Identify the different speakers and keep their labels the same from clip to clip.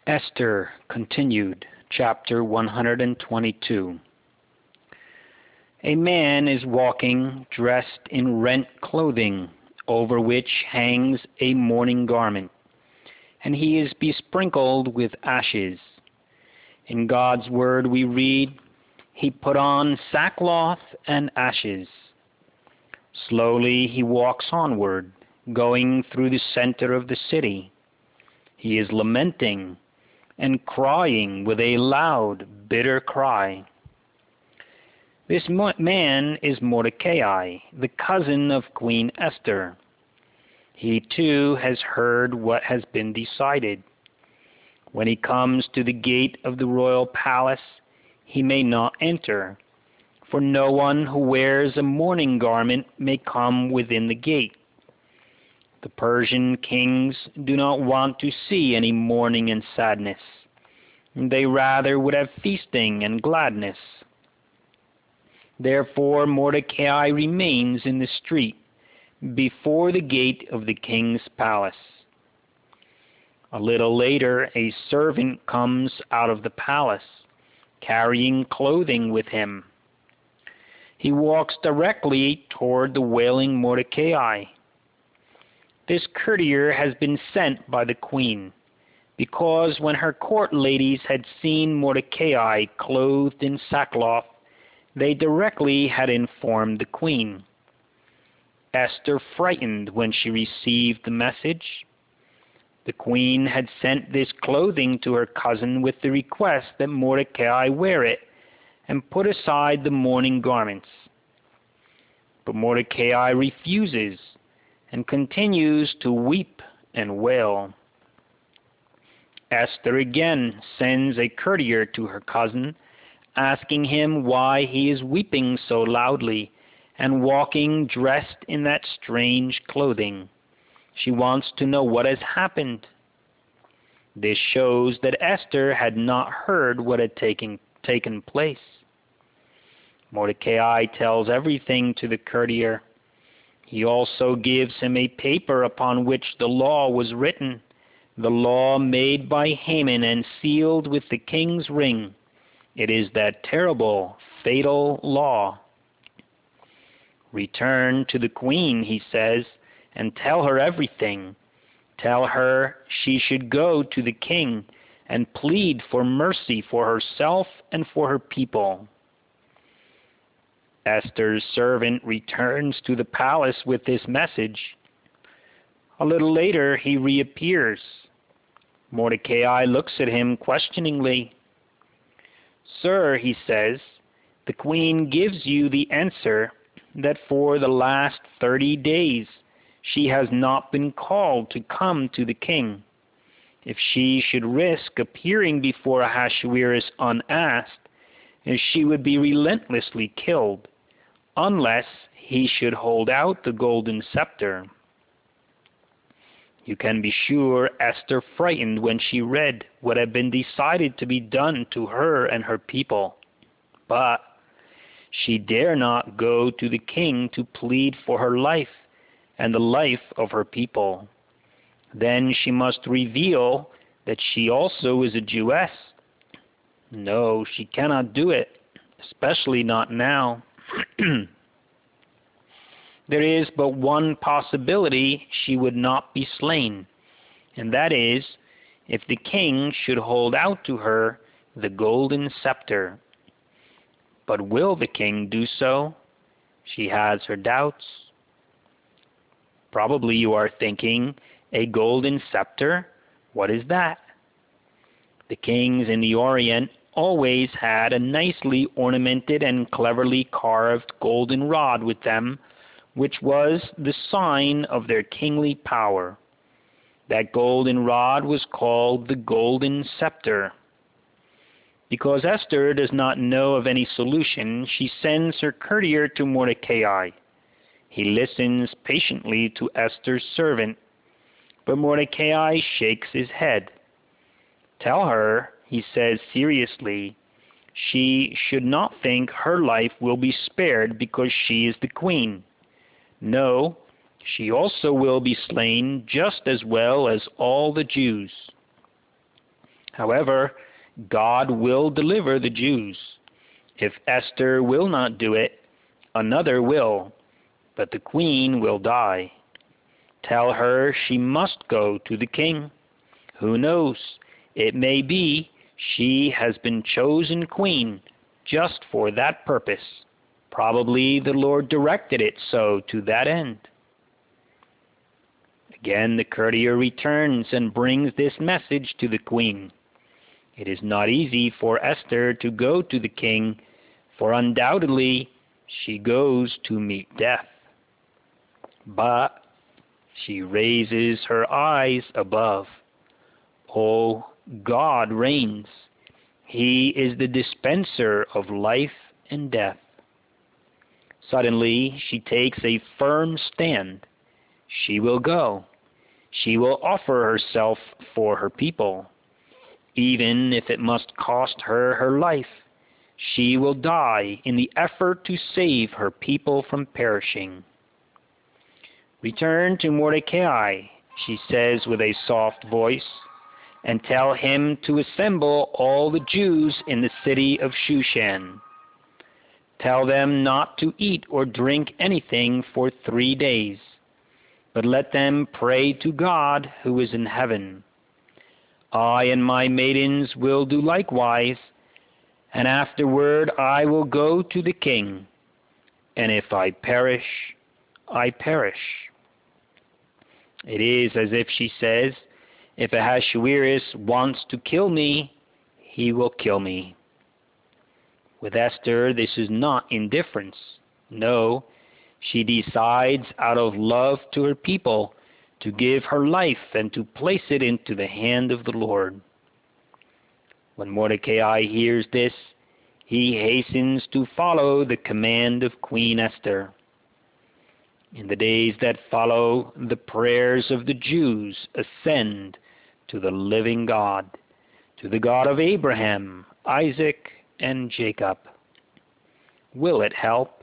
Speaker 1: Esther continued, chapter 122. A man is walking dressed in rent clothing, over which hangs a mourning garment, and he is besprinkled with ashes. In God's word we read, "He put on sackcloth and ashes." Slowly he walks onward, going through the center of the city. He is lamenting and crying with a loud, bitter cry. This man is Mordecai, the cousin of Queen Esther. He too has heard what has been decided. When he comes to the gate of the royal palace, he may not enter, for no one who wears a mourning garment may come within the gate. The Persian kings do not want to see any mourning and sadness. They rather would have feasting and gladness. Therefore Mordecai remains in the street before the gate of the king's palace. A little later a servant comes out of the palace, carrying clothing with him. He walks directly toward the wailing Mordecai. This courtier has been sent by the queen, because when her court ladies had seen Mordecai clothed in sackcloth, they directly had informed the queen. Esther frightened when she received the message. The queen had sent this clothing to her cousin with the request that Mordecai wear it and put aside the mourning garments. But Mordecai refuses and continues to weep and wail. Esther again sends a courtier to her cousin, asking him why he is weeping so loudly and walking dressed in that strange clothing. She wants to know what has happened. This shows that Esther had not heard what had taken place. Mordecai tells everything to the courtier. He also gives him a paper upon which the law was written, the law made by Haman and sealed with the king's ring. It is that terrible, fatal law. "Return to the queen," he says, "and tell her everything. Tell her she should go to the king and plead for mercy for herself and for her people." Esther's servant returns to the palace with this message. A little later he reappears. Mordecai looks at him questioningly. "Sir," he says, "the queen gives you the answer that for the last 30 days she has not been called to come to the king. If she should risk appearing before Ahasuerus unasked, she would be relentlessly killed, unless he should hold out the golden scepter." You can be sure Esther frightened when she read what had been decided to be done to her and her people. But she dare not go to the king to plead for her life and the life of her people. Then she must reveal that she also is a Jewess. No, she cannot do it, especially not now. There is but one possibility she would not be slain, and that is if the king should hold out to her the golden scepter. But will the king do so? She has her doubts. Probably you are thinking, a golden scepter? What is that? The kings in the Orient always had a nicely ornamented and cleverly carved golden rod with them, which was the sign of their kingly power. That golden rod was called the golden scepter. Because Esther does not know of any solution, she sends her courtier to Mordecai. He listens patiently to Esther's servant, but Mordecai shakes his head. "Tell her," he says seriously, "she should not think her life will be spared because she is the queen. No, she also will be slain just as well as all the Jews." However, God will deliver the Jews. If Esther will not do it, another will, but the queen will die. Tell her she must go to the king. Who knows? It may be she has been chosen queen just for that purpose. Probably the Lord directed it so to that end. Again the courtier returns and brings this message to the queen. It is not easy for Esther to go to the king, for undoubtedly she goes to meet death. But she raises her eyes above. Oh, God reigns. He is the dispenser of life and death. Suddenly she takes a firm stand. She will go. She will offer herself for her people. Even if it must cost her her life, she will die in the effort to save her people from perishing. Return to Mordecai, she says with a soft voice, and tell him to assemble all the Jews in the city of Shushan. Tell them not to eat or drink anything for 3 days, but let them pray to God who is in heaven. I and my maidens will do likewise, and afterward I will go to the king, and if I perish, I perish. It is as if she says, if Ahasuerus wants to kill me, he will kill me. With Esther, this is not indifference. No, she decides out of love to her people to give her life and to place it into the hand of the Lord. When Mordecai hears this, he hastens to follow the command of Queen Esther. In the days that follow, the prayers of the Jews ascend to the living God, to the God of Abraham, Isaac, and Jacob. Will it help?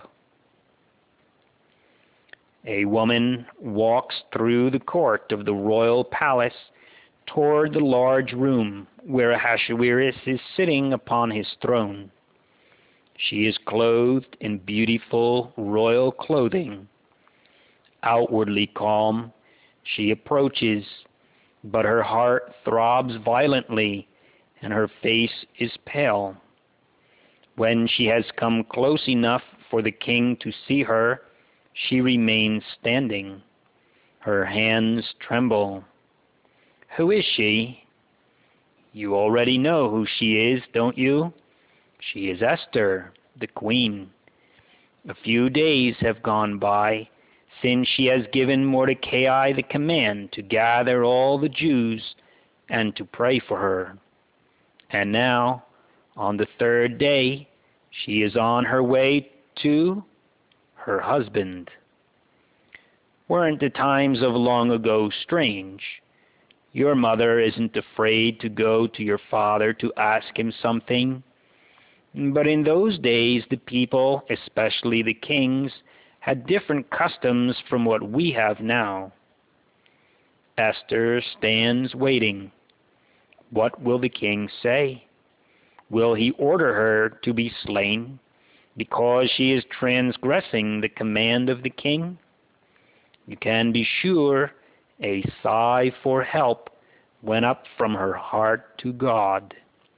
Speaker 1: A woman walks through the court of the royal palace toward the large room where Ahasuerus is sitting upon his throne. She is clothed in beautiful royal clothing. Outwardly calm, she approaches, but her heart throbs violently and her face is pale. When she has come close enough for the king to see her, she remains standing. Her hands tremble. Who is she? You already know who she is, don't you? She is Esther, the queen. A few days have gone by since she has given Mordecai the command to gather all the Jews and to pray for her. And now, on the 3rd day, she is on her way to her husband. Weren't the times of long ago strange? Your mother isn't afraid to go to your father to ask him something. But in those days, the people, especially the kings, had different customs from what we have now. Esther stands waiting. What will the king say? Will he order her to be slain because she is transgressing the command of the king? You can be sure a sigh for help went up from her heart to God.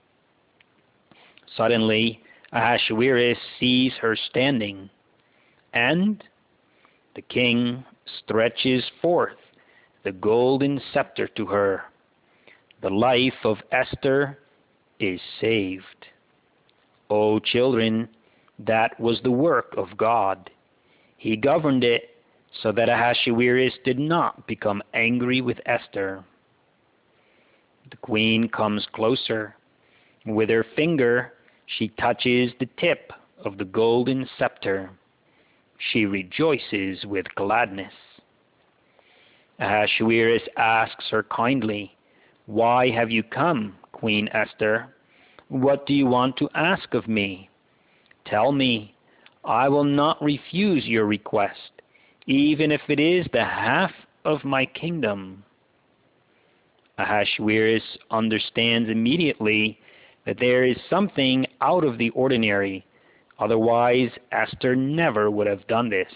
Speaker 1: Suddenly, Ahasuerus sees her standing, and the king stretches forth the golden scepter to her. The life of Esther is saved. O children, that was the work of God. He governed it so that Ahasuerus did not become angry with Esther. The queen comes closer. With her finger, she touches the tip of the golden scepter. She rejoices with gladness. Ahasuerus asks her kindly, "Why have you come, Queen Esther? What do you want to ask of me? Tell me. I will not refuse your request, even if it is the half of my kingdom." Ahasuerus understands immediately that there is something out of the ordinary, otherwise Esther never would have done this.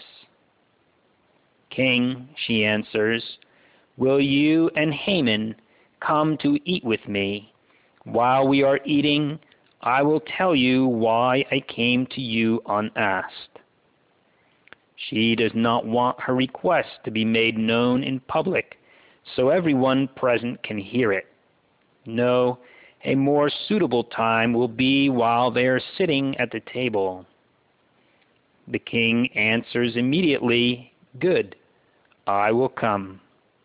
Speaker 1: King, she answers, will you and Haman come to eat with me? While we are eating, I will tell you why I came to you unasked. She does not want her request to be made known in public, so everyone present can hear it. No, a more suitable time will be while they are sitting at the table. The king answers immediately, good, I will come.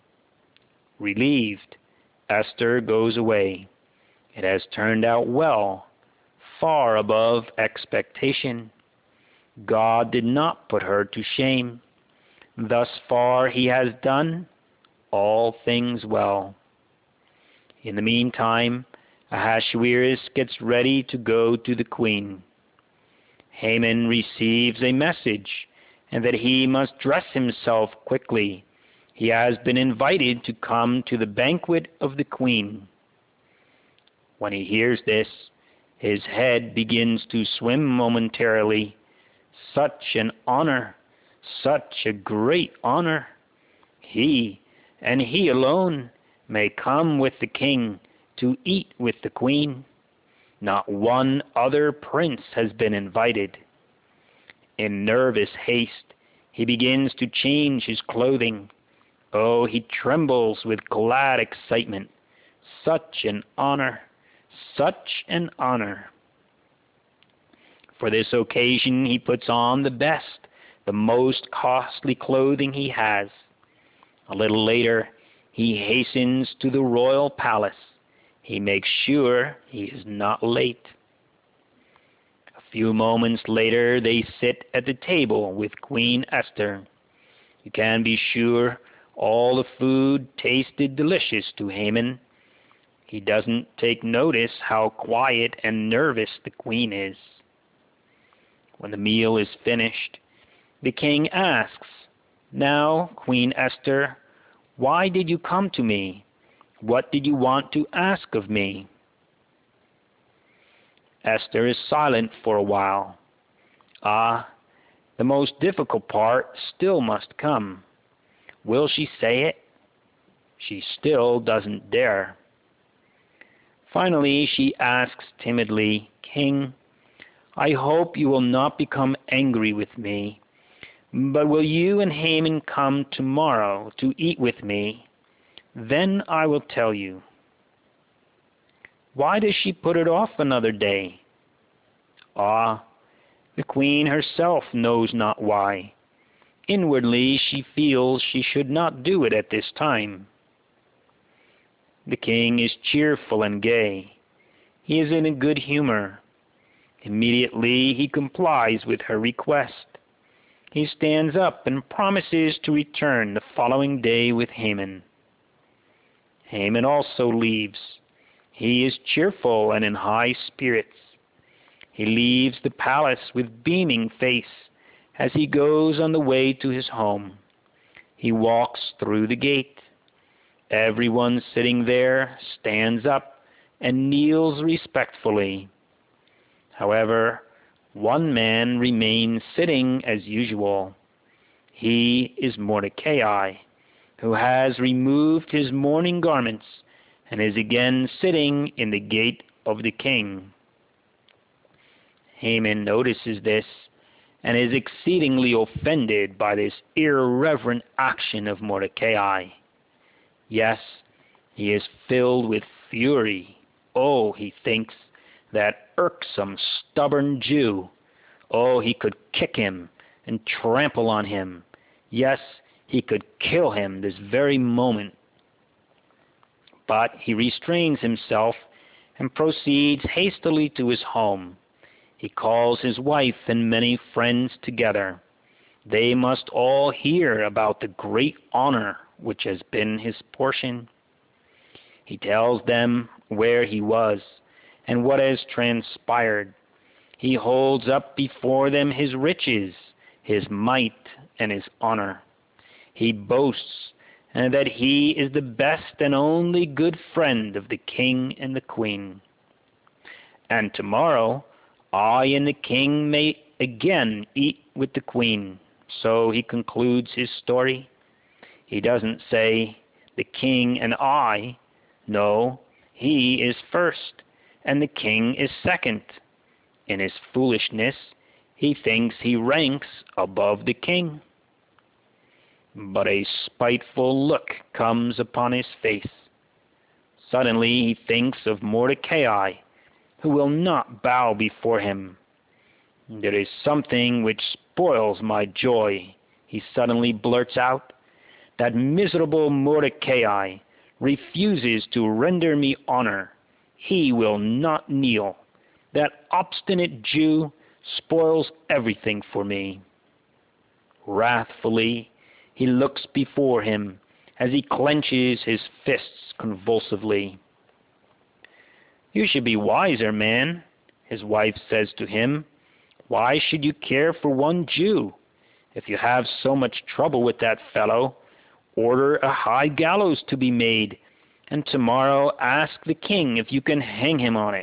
Speaker 1: Relieved, Esther goes away. It has turned out well, far above expectation. God did not put her to shame. Thus far he has done all things well. In the meantime, Ahasuerus gets ready to go to the queen. Haman receives a message, and that he must dress himself quickly. He has been invited to come to the banquet of the queen. When he hears this, his head begins to swim momentarily. Such an honor, such a great honor. He, and he alone, may come with the king to eat with the queen. Not one other prince has been invited. In nervous haste, he begins to change his clothing. Oh, he trembles with glad excitement. Such an honor, such an honor. For this occasion he puts on the best, the most costly clothing he has. A little later, he hastens to the royal palace. He makes sure he is not late. A few moments later, they sit at the table with Queen Esther. You can be sure all the food tasted delicious to Haman. He doesn't take notice how quiet and nervous the queen is. When the meal is finished, the king asks, now, Queen Esther, why did you come to me? What did you want to ask of me? Esther is silent for a while. The most difficult part still must come. Will she say it? She still doesn't dare. Finally, she asks timidly, King, I hope you will not become angry with me, but will you and Haman come tomorrow to eat with me? Then I will tell you. Why does she put it off another day? The queen herself knows not why. Inwardly she feels she should not do it at this time. The king is cheerful and gay. He is in a good humor. Immediately he complies with her request. He stands up and promises to return the following day with Haman. Haman also leaves. He is cheerful and in high spirits. He leaves the palace with beaming face as he goes on the way to his home. He walks through the gate. Everyone sitting there stands up and kneels respectfully. However, one man remains sitting as usual. He is Mordecai, who has removed his mourning garments and is again sitting in the gate of the king. Haman notices this and is exceedingly offended by this irreverent action of Mordecai. Yes, he is filled with fury. Oh, he thinks, that irksome, stubborn Jew. Oh, he could kick him and trample on him. Yes, he could kill him this very moment. But he restrains himself and proceeds hastily to his home. He calls his wife and many friends together. They must all hear about the great honor which has been his portion. He tells them where he was and what has transpired. He holds up before them his riches, his might, and his honor. He boasts and that he is the best and only good friend of the king and the queen. And tomorrow I and the king may again eat with the queen. So he concludes his story. He doesn't say, the king and I. No, he is first, and the king is second. In his foolishness, he thinks he ranks above the king. But a spiteful look comes upon his face. Suddenly he thinks of Mordecai, who will not bow before him. There is something which spoils my joy, he suddenly blurts out. That miserable Mordecai refuses to render me honor. He will not kneel. That obstinate Jew spoils everything for me. Wrathfully, he looks before him as he clenches his fists convulsively. You should be wiser, man, his wife says to him. Why should you care for one Jew? If you have so much trouble with that fellow, order a high gallows to be made, and tomorrow ask the king if you can hang him on it.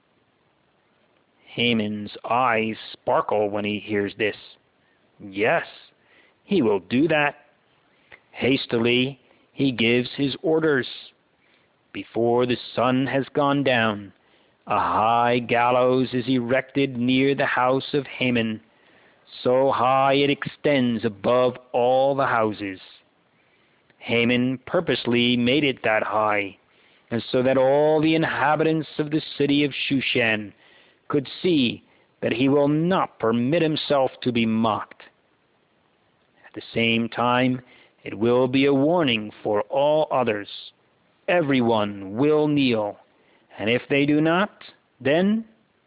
Speaker 1: Haman's eyes sparkle when he hears this. Yes, he will do that. Hastily, he gives his orders. Before the sun has gone down, a high gallows is erected near the house of Haman, so high it extends above all the houses. Haman purposely made it that high, and so that all the inhabitants of the city of Shushan could see that he will not permit himself to be mocked. At the same time, it will be a warning for all others. Everyone will kneel, and if they do not, then,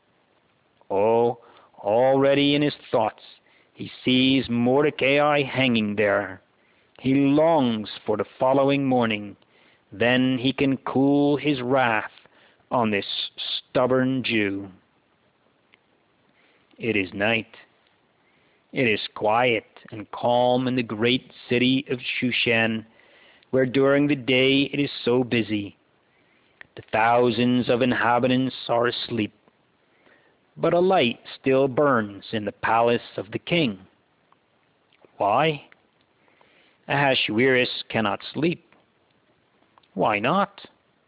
Speaker 1: already in his thoughts, he sees Mordecai hanging there. He longs for the following morning. Then he can cool his wrath on this stubborn Jew. It is night. It is quiet and calm in the great city of Shushan, where during the day it is so busy. The thousands of inhabitants are asleep, but a light still burns in the palace of the king. Why? Ahasuerus cannot sleep. Why not?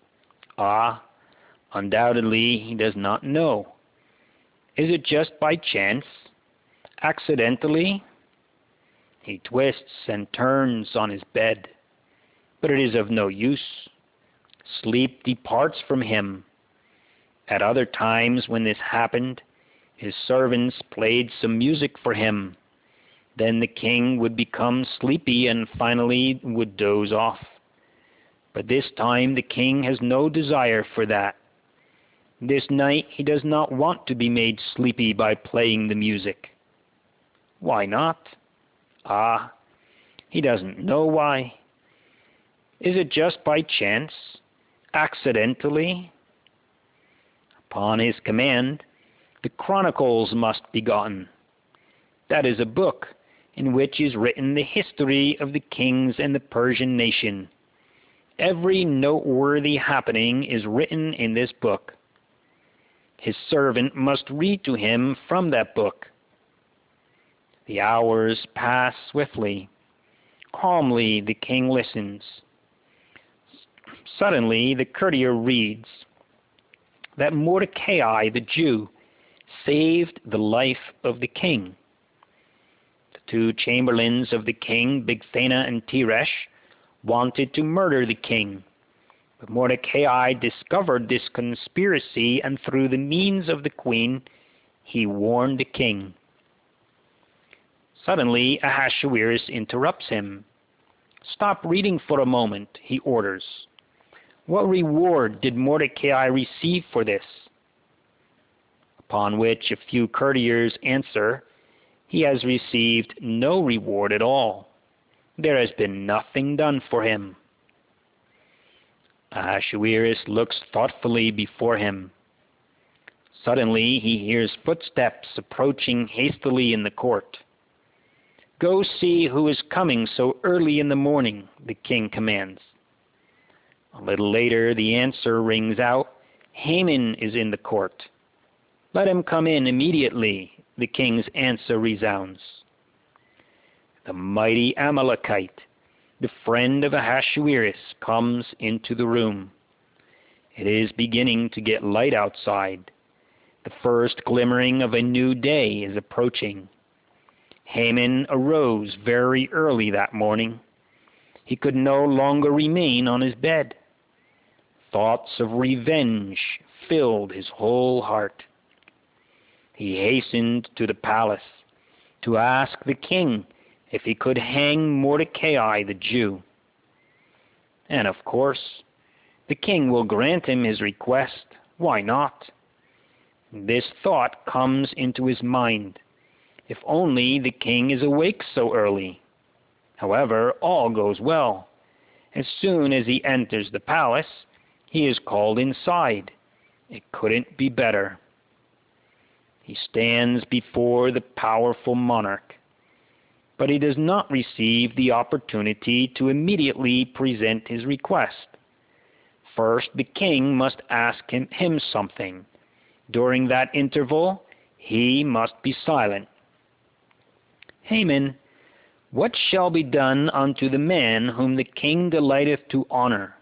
Speaker 1: Undoubtedly he does not know. Is it just by chance? Accidentally? He twists and turns on his bed, but it is of no use. Sleep departs from him. At other times when this happened, his servants played some music for him. Then the king would become sleepy and finally would doze off. But this time the king has no desire for that. This night he does not want to be made sleepy by playing the music. Why not? He doesn't know why. Is it just by chance? Accidentally? Upon his command, the Chronicles must be gotten. That is a book in which is written the history of the kings and the Persian nation. Every noteworthy happening is written in this book. His servant must read to him from that book. The hours pass swiftly. Calmly the king listens. Suddenly the courtier reads that Mordecai the Jew saved the life of the king. The two chamberlains of the king, Bigthana and Teresh, wanted to murder the king. But Mordecai discovered this conspiracy, and through the means of the queen, he warned the king. Suddenly Ahasuerus interrupts him. Stop reading for a moment, he orders. What reward did Mordecai receive for this? Upon which a few courtiers answer, he has received no reward at all. There has been nothing done for him. Ahasuerus looks thoughtfully before him. Suddenly he hears footsteps approaching hastily in the court. Go see who is coming so early in the morning, the king commands. A little later the answer rings out, Haman is in the court. Let him come in immediately, the king's answer resounds. The mighty Amalekite, the friend of Ahasuerus, comes into the room. It is beginning to get light outside. The first glimmering of a new day is approaching. Haman arose very early that morning. He could no longer remain on his bed. Thoughts of revenge filled his whole heart. He hastened to the palace to ask the king if he could hang Mordecai the Jew. And of course, the king will grant him his request. Why not? This thought comes into his mind. If only the king is awake so early. However, all goes well. As soon as he enters the palace, he is called inside. It couldn't be better. He stands before the powerful monarch, but he does not receive the opportunity to immediately present his request. First, the king must ask him something. During that interval, he must be silent. Haman, what shall be done unto the man whom the king delighteth to honor?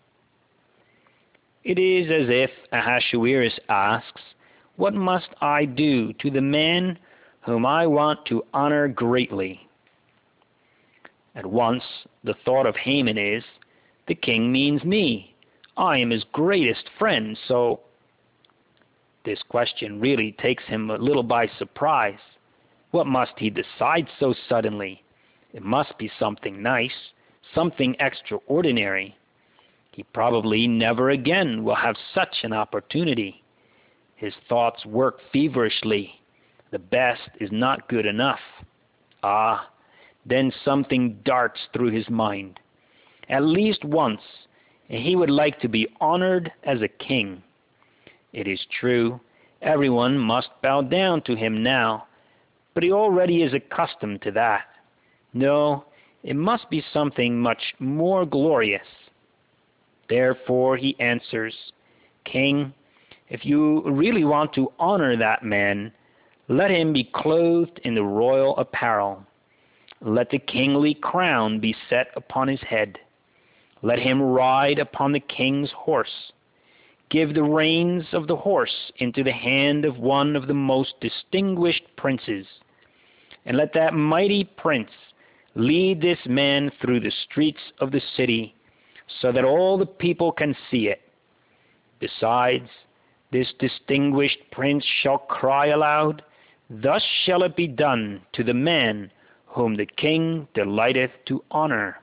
Speaker 1: It is as if Ahasuerus asks, what must I do to the man whom I want to honor greatly? At once the thought of Haman is, the king means me. I am his greatest friend, so this question really takes him a little by surprise. What must he decide so suddenly? It must be something nice, something extraordinary. He probably never again will have such an opportunity. His thoughts work feverishly. The best is not good enough. Ah, then something darts through his mind. At least once, he would like to be honored as a king. It is true, everyone must bow down to him now, but he already is accustomed to that. No, it must be something much more glorious. Therefore he answers, King, if you really want to honor that man, let him be clothed in the royal apparel. Let the kingly crown be set upon his head. Let him ride upon the king's horse. Give the reins of the horse into the hand of one of the most distinguished princes, and let that mighty prince lead this man through the streets of the city, so that all the people can see it. Besides, this distinguished prince shall cry aloud, Thus shall it be done to the man whom the king delighteth to honor.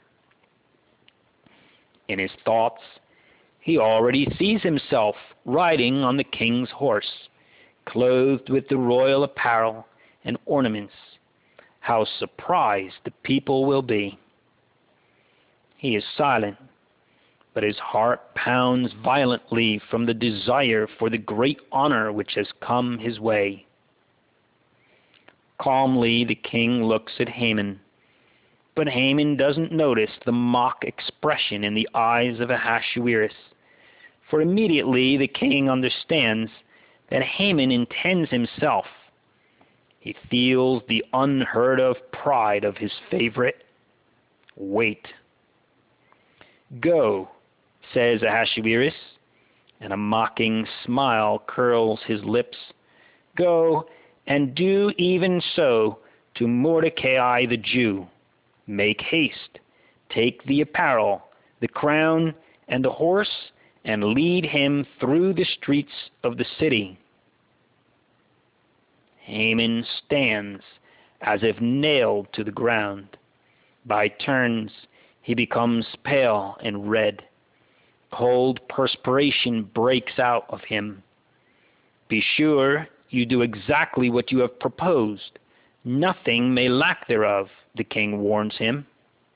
Speaker 1: In his thoughts, he already sees himself riding on the king's horse, clothed with the royal apparel and ornaments. How surprised the people will be. He is silent, but his heart pounds violently from the desire for the great honor which has come his way. Calmly the king looks at Haman, but Haman doesn't notice the mock expression in the eyes of Ahasuerus, for immediately the king understands that Haman intends himself. He feels the unheard-of pride of his favorite. Wait. Go, says Ahasuerus, and a mocking smile curls his lips. Go and do even so to Mordecai the Jew. Make haste, take the apparel, the crown, and the horse, and lead him through the streets of the city. Haman stands as if nailed to the ground. By turns he becomes pale and red. Cold perspiration breaks out of him. Be sure you do exactly what you have proposed. Nothing may lack thereof, the king warns him.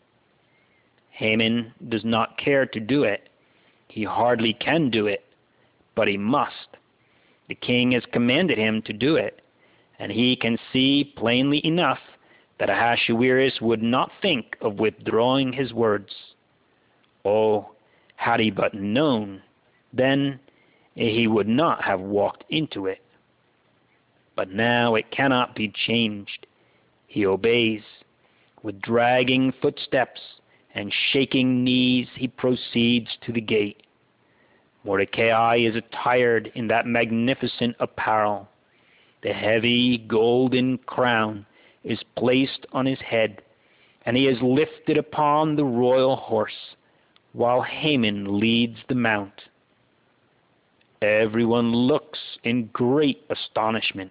Speaker 1: Haman does not care to do it. He hardly can do it, but he must. The king has commanded him to do it, and he can see plainly enough that Ahasuerus would not think of withdrawing his words. Oh, had he but known, then he would not have walked into it. But now it cannot be changed. He obeys. With dragging footsteps and shaking knees, he proceeds to the gate. Mordecai is attired in that magnificent apparel. The heavy golden crown is placed on his head, and he is lifted upon the royal horse, while Haman leads the mount. Everyone looks in great astonishment.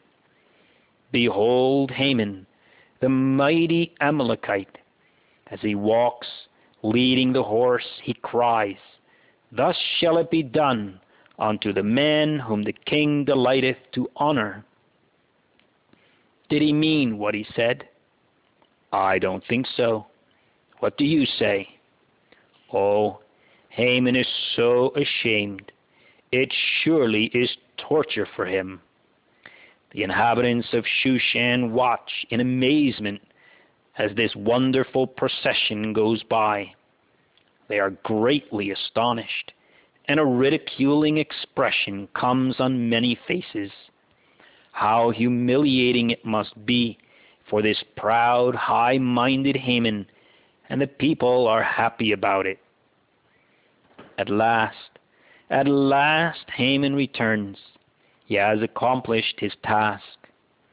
Speaker 1: Behold Haman, the mighty Amalekite. As he walks, leading the horse, he cries, "Thus shall it be done unto the man whom the king delighteth to honor." Did he mean what he said? I don't think so. What do you say? Oh, Haman is so ashamed. It surely is torture for him. The inhabitants of Shushan watch in amazement as this wonderful procession goes by. They are greatly astonished, and a ridiculing expression comes on many faces. How humiliating it must be for this proud, high-minded Haman, and the people are happy about it. At last, Haman returns. He has accomplished his task.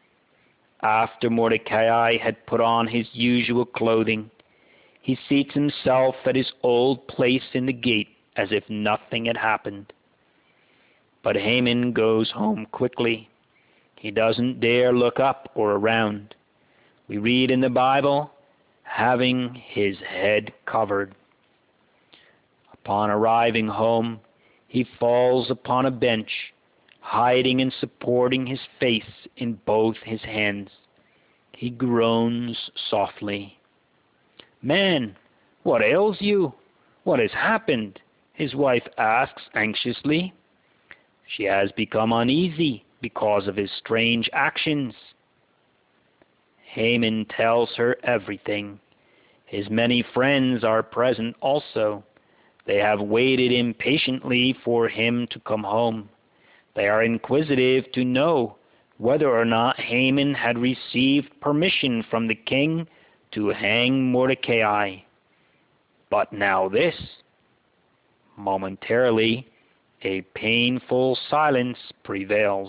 Speaker 1: After Mordecai had put on his usual clothing, he seats himself at his old place in the gate as if nothing had happened. But Haman goes home quickly. He doesn't dare look up or around. We read in the Bible, having his head covered. Upon arriving home, he falls upon a bench, hiding and supporting his face in both his hands. He groans softly. "Man, what ails you? What has happened?" his wife asks anxiously. She has become uneasy because of his strange actions. Haman tells her everything. His many friends are present also. They have waited impatiently for him to come home. They are inquisitive to know whether or not Haman had received permission from the king to hang Mordecai. But now this. Momentarily, a painful silence prevails.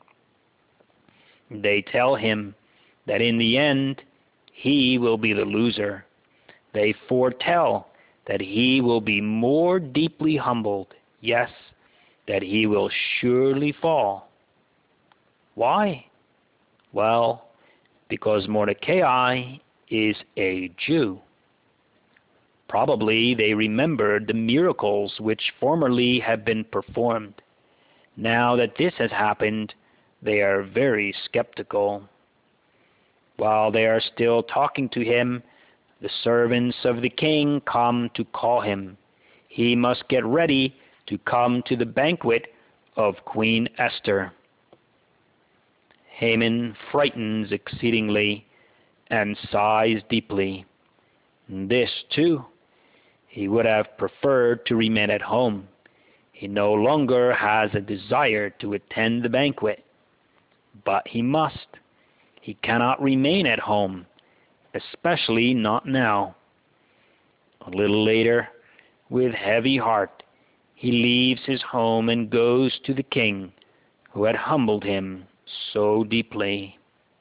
Speaker 1: They tell him that in the end he will be the loser. They foretell that he will be more deeply humbled, yes, that he will surely fall. Why? Well, because Mordecai is a Jew. Probably they remembered the miracles which formerly had been performed. Now that this has happened, they are very skeptical. While they are still talking to him, the servants of the king come to call him. He must get ready to come to the banquet of Queen Esther. Haman frightens exceedingly and sighs deeply. This, too, he would have preferred to remain at home. He no longer has a desire to attend the banquet, but he must. He cannot remain at home, especially not now. A little later, with heavy heart, he leaves his home and goes to the king, who had humbled him so deeply.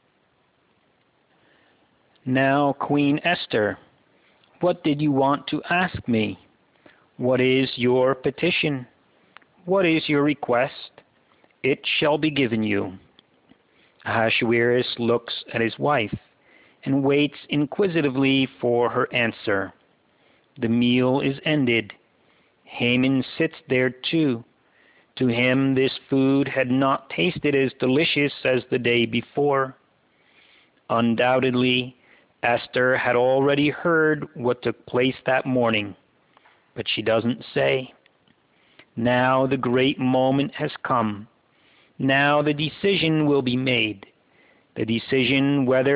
Speaker 1: Now, Queen Esther, what did you want to ask me? What is your petition? What is your request? It shall be given you. Ahasuerus looks at his wife and waits inquisitively for her answer. The meal is ended. Haman sits there too. To him this food had not tasted as delicious as the day before. Undoubtedly, Esther had already heard what took place that morning, but she doesn't say. Now the great moment has come. Now the decision will be made. The decision whether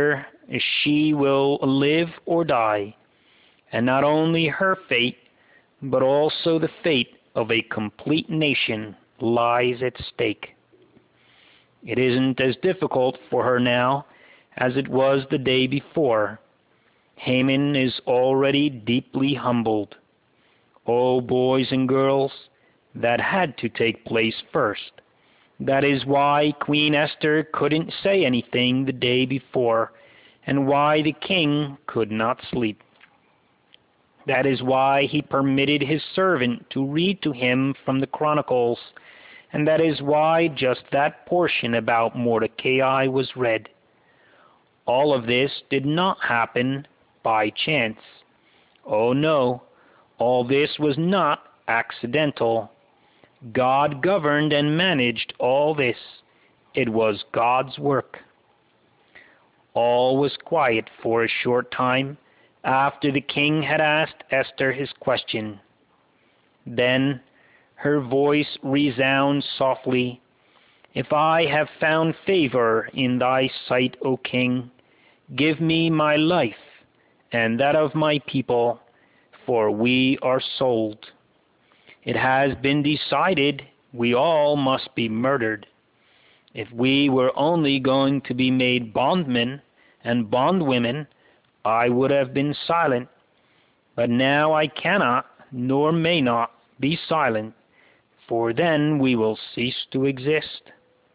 Speaker 1: she will live or die, and not only her fate, but also the fate of a complete nation lies at stake. It isn't as difficult for her now as it was the day before. Haman is already deeply humbled. Oh, boys and girls, that had to take place first. That is why Queen Esther couldn't say anything the day before, and why the king could not sleep. That is why he permitted his servant to read to him from the Chronicles, and that is why just that portion about Mordecai was read. All of this did not happen by chance. Oh no, all this was not accidental. God governed and managed all this. It was God's work. All was quiet for a short time after the king had asked Esther his question. Then her voice resounds softly, "If I have found favor in thy sight, O king, give me my life and that of my people, for we are sold. It has been decided we all must be murdered. If we were only going to be made bondmen and bondwomen, I would have been silent. But now I cannot, nor may not, be silent, for then we will cease to exist."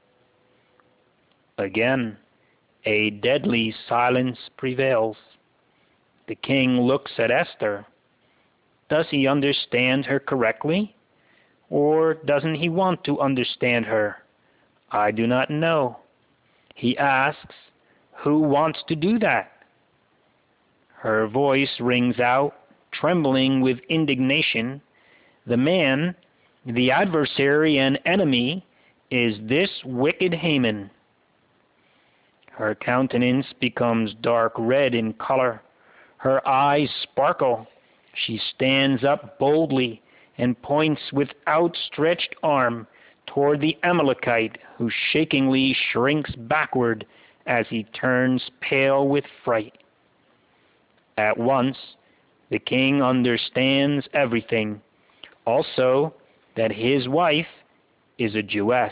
Speaker 1: Again, a deadly silence prevails. The king looks at Esther. Does he understand her correctly? Or doesn't he want to understand her? I do not know. He asks, "Who wants to do that?" Her voice rings out, trembling with indignation. The man, the adversary and enemy, is this wicked Haman. Her countenance becomes dark red in color. Her eyes sparkle. She stands up boldly and points with outstretched arm toward the Amalekite, who shakingly shrinks backward as he turns pale with fright. At once, the king understands everything, also that his wife is a Jewess.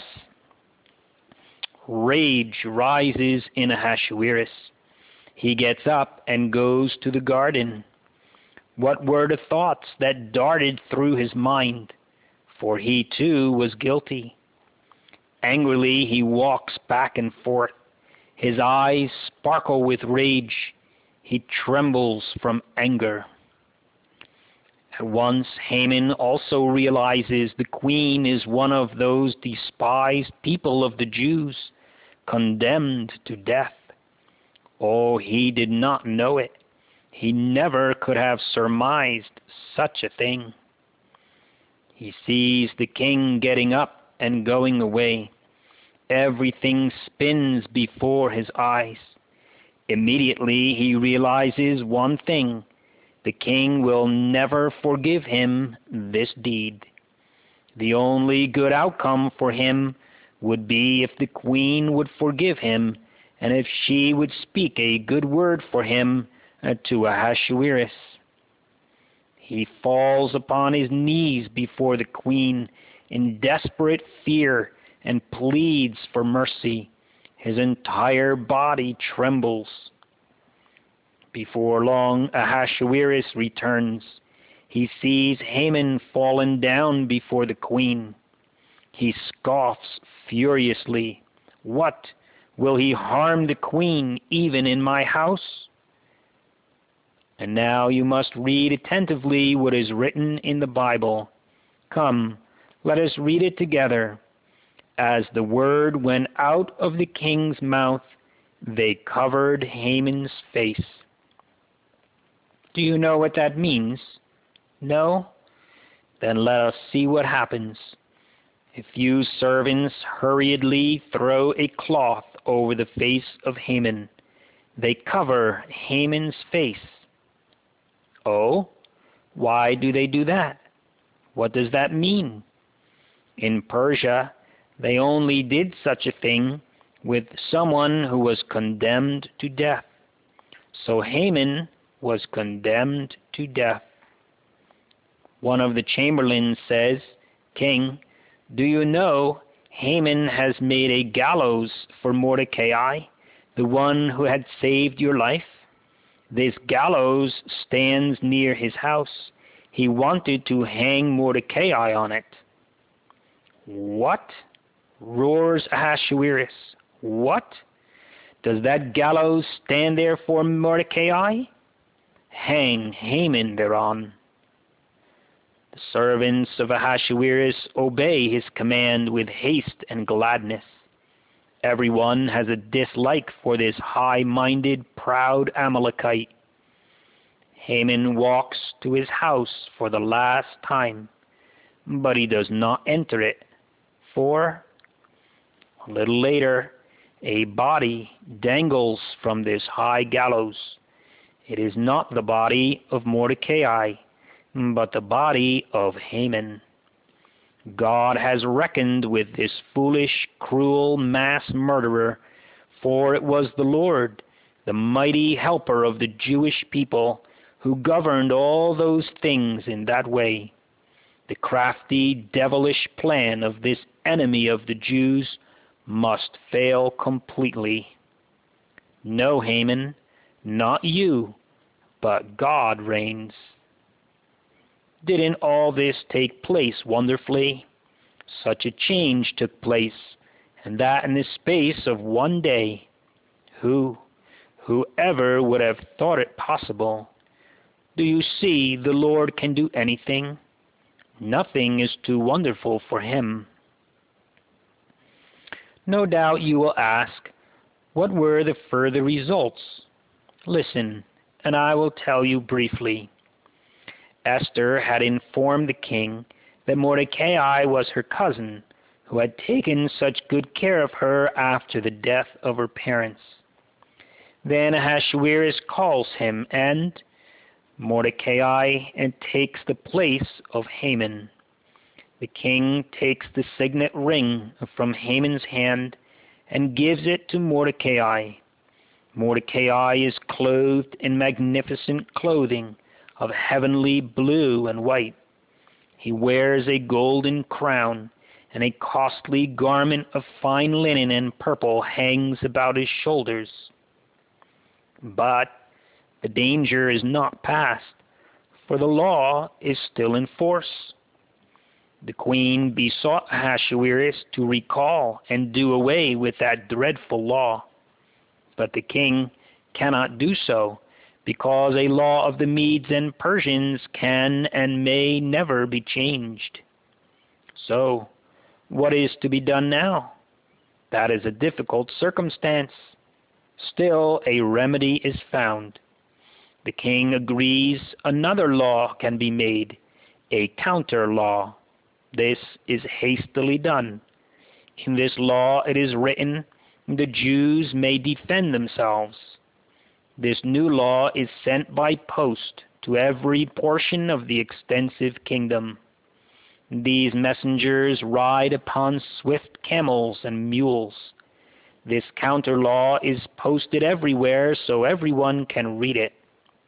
Speaker 1: Rage rises in Ahasuerus. He gets up and goes to the garden. What were the thoughts that darted through his mind? For he too was guilty. Angrily he walks back and forth. His eyes sparkle with rage. He trembles from anger. At once Haman also realizes the queen is one of those despised people of the Jews, condemned to death. Oh, he did not know it. He never could have surmised such a thing. He sees the king getting up and going away. Everything spins before his eyes. Immediately he realizes one thing: the king will never forgive him this deed. The only good outcome for him would be if the queen would forgive him, and if she would speak a good word for him to Ahasuerus. He falls upon his knees before the queen in desperate fear and pleads for mercy. His entire body trembles. Before long, Ahasuerus returns. He sees Haman fallen down before the queen. He scoffs furiously. "What? Will he harm the queen even in my house?" And now you must read attentively what is written in the Bible. Come, let us read it together. As the word went out of the king's mouth, they covered Haman's face. Do you know what that means? No? Then let us see what happens. A few servants hurriedly throw a cloth over the face of Haman. They cover Haman's face. Oh, why do they do that? What does that mean? In Persia, they only did such a thing with someone who was condemned to death. So Haman was condemned to death. One of the chamberlains says, "King, do you know Haman has made a gallows for Mordecai, the one who had saved your life? This gallows stands near his house. He wanted to hang Mordecai on it." "What?" roars Ahasuerus. "What? Does that gallows stand there for Mordecai? Hang Haman thereon." The servants of Ahasuerus obey his command with haste and gladness. Everyone has a dislike for this high-minded, proud Amalekite. Haman walks to his house for the last time, but he does not enter it, for a little later a body dangles from this high gallows. It is not the body of Mordecai, but the body of Haman. God has reckoned with this foolish, cruel mass murderer, for it was the Lord, the mighty helper of the Jewish people, who governed all those things in that way. The crafty, devilish plan of this enemy of the Jews must fail completely. No, Haman, not you, but God reigns. Didn't all this take place wonderfully? Such a change took place, and that in the space of one day. Whoever would have thought it possible? Do you see the Lord can do anything? Nothing is too wonderful for him. No doubt you will ask, what were the further results? Listen, and I will tell you briefly. Esther had informed the king that Mordecai was her cousin, who had taken such good care of her after the death of her parents. Then Ahasuerus calls him, and Mordecai takes the place of Haman. The king takes the signet ring from Haman's hand and gives it to Mordecai. Mordecai is clothed in magnificent clothing of heavenly blue and white. He wears a golden crown, and a costly garment of fine linen and purple hangs about his shoulders. But the danger is not past, for the law is still in force. The queen besought Ahasuerus to recall and do away with that dreadful law. But the king cannot do so, because a law of the Medes and Persians can and may never be changed. So, what is to be done now? That is a difficult circumstance. Still, a remedy is found. The king agrees another law can be made, a counter law. This is hastily done. In this law it is written, the Jews may defend themselves. This new law is sent by post to every portion of the extensive kingdom. These messengers ride upon swift camels and mules. This counter law is posted everywhere so everyone can read it.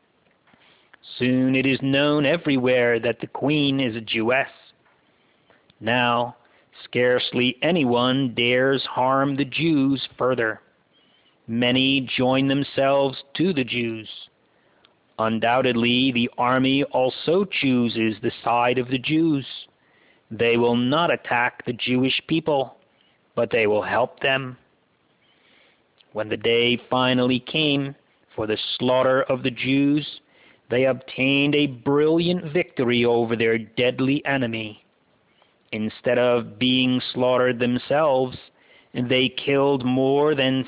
Speaker 1: Soon it is known everywhere that the queen is a Jewess. Now, scarcely anyone dares harm the Jews further. Many join themselves to the Jews. Undoubtedly, the army also chooses the side of the Jews. They will not attack the Jewish people, but they will help them. When the day finally came for the slaughter of the Jews, they obtained a brilliant victory over their deadly enemy. Instead of being slaughtered themselves, they killed more than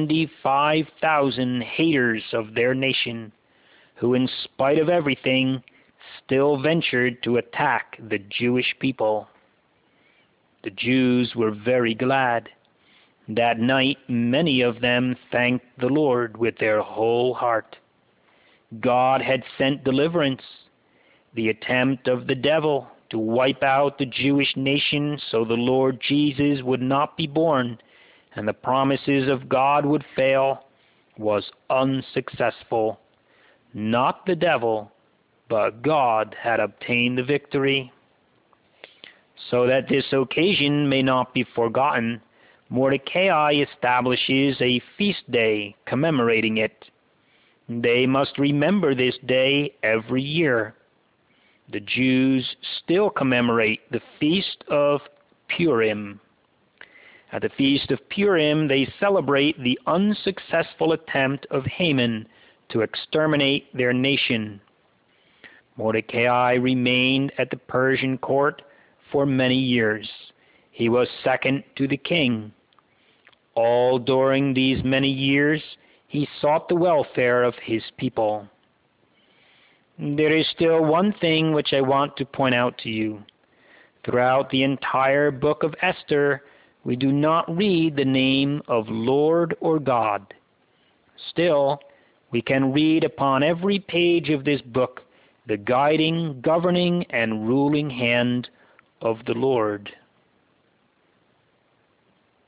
Speaker 1: 75,000 haters of their nation, who in spite of everything still ventured to attack the Jewish people. The Jews were very glad. That night many of them thanked the Lord with their whole heart. God had sent deliverance. The attempt of the devil to wipe out the Jewish nation so the Lord Jesus would not be born and the promises of God would fail was unsuccessful. Not the devil, but God had obtained the victory. So that this occasion may not be forgotten, Mordecai establishes a feast day commemorating it. They must remember this day every year. The Jews still commemorate the Feast of Purim. At the Feast of Purim, they celebrate the unsuccessful attempt of Haman to exterminate their nation. Mordecai remained at the Persian court for many years. He was second to the king. All during these many years, he sought the welfare of his people. There is still one thing which I want to point out to you. Throughout the entire book of Esther, we do not read the name of Lord or God. Still, we can read upon every page of this book the guiding, governing, and ruling hand of the Lord.